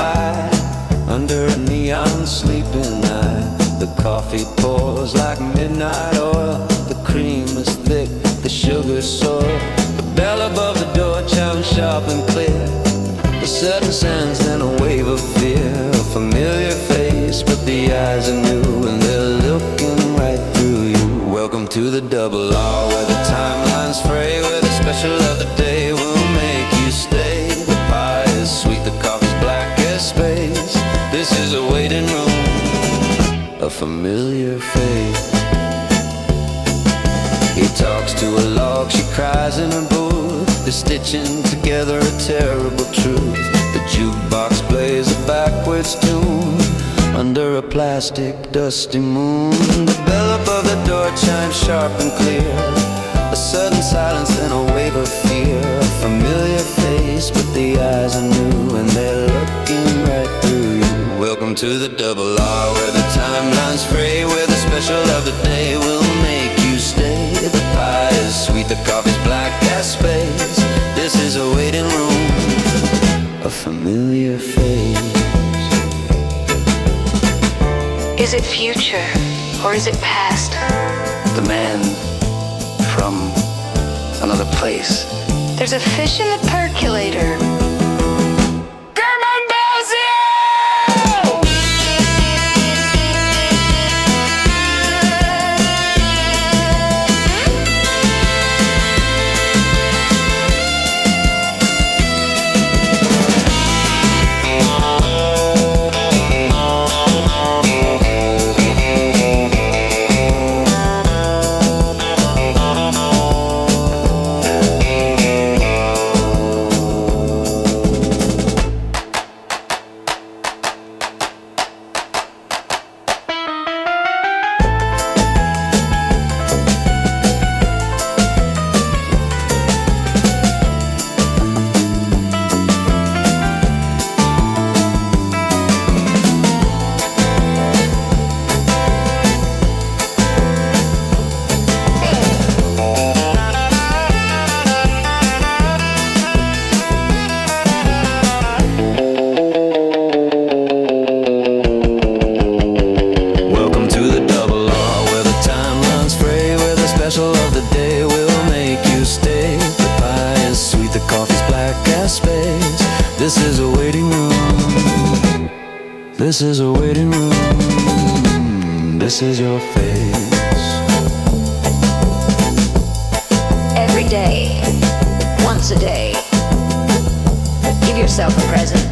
pie under a neon sleeping eye. The coffee pours like midnight oil. The cream is thick, the sugar's sour. The bell above the door chimes sharp and clear. A sudden sense and a wave of fear. A familiar face, but the eyes are new, and they're looking right through you. Welcome to the double R, where the timeline's fray, where the special of the day will make you stay. The pie is sweet, the coffee's black as space. This is a waiting room, a familiar face. He talks to a log, she cries in her booth. They're stitching together a terrible truth. The jukebox plays a backwards tune under a plastic dusty moon. The bell above the door chimes sharp and clear. A sudden silence and a wave of fear. A familiar face, but the eyes are new, and they're looking right through you. Welcome to the double R, where the timeline's fray, where the special of the day will make you stay. The pie is sweet, the coffee's black as space. This is a waiting room, a familiar face. Is it future or is it past? The man from another place. There's a fish in the percolator. Of the day will make you stay. The pie is sweet, the coffee's black as space. This is a waiting room. This is a waiting room. This is your face. Every day, once a day, give yourself a present.